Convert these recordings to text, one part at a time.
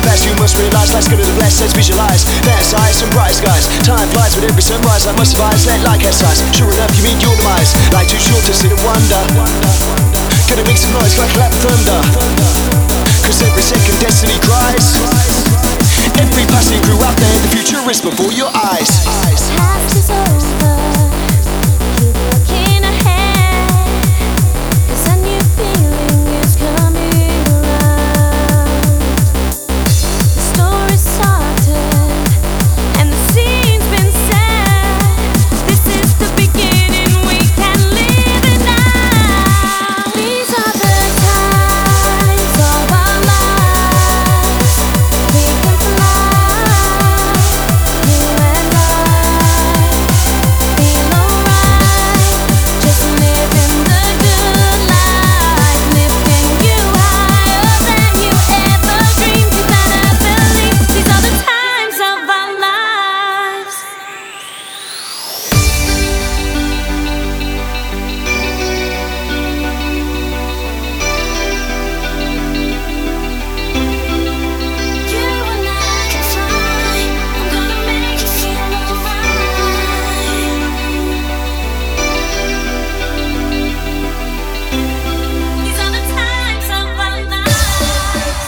past, you must realize life's good to the blessed, let's visualize fantasize some bright skies. Time flies with every sunrise, I must advise, let light cast eyes. Sure enough, you meet your demise. Life too short to sit and wonder. Gonna make some noise like a clap of thunder, cause every second destiny cries. Every passing crew out there, the future is before your eyes. Past is over, keep looking ahead, cause a new feeling is coming around. The story started and the scene's been set. This is the beginning, we can live it now. These are the times of our lives. We can fly, you and I. Feel alright, just living the good life, lifting you higher than you ever dreamed. You better believe these are the times of our lives. You and I can fly, I'm gonna make you feel alright. These are the times of our lives.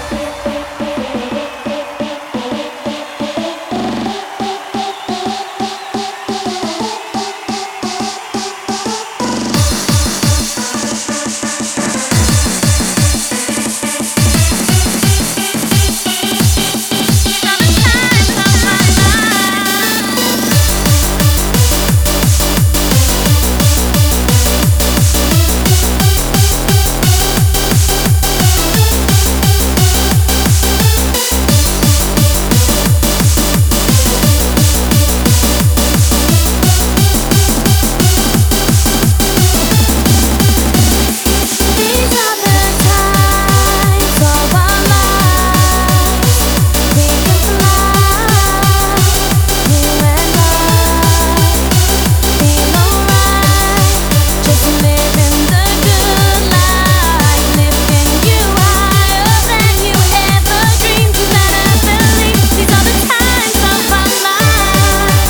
These are the times of our lives. We can fly, you and I. Feel alright, just living the good life, lifting you higher than you ever dreamed. You better believe these are the times of our lives.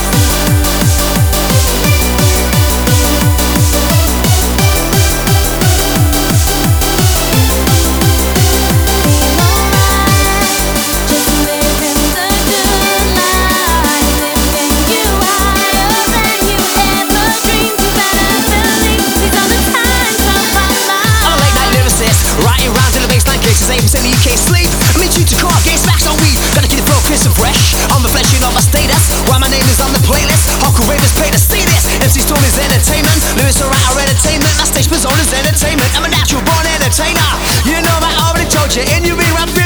Feel alright, just living the good life, lifting you higher than you ever dreamed. You better believe these are the times of our lives. I'm a late night lyricist, writing rhymes till the baseline kicks. It's 8% of UK sleep. I'm in tune to car, getting smacks on weed. Gotta keep the flow crisp and fresh. I'm reflecting on my status, while my name is on the playlist. Hardcore ravers pay to see this. MC Storm is entertainment. Lyrics are our entertainment. My stage persona is entertainment. I'm a natural born entertainer. You know I already told you. In your ear, I'm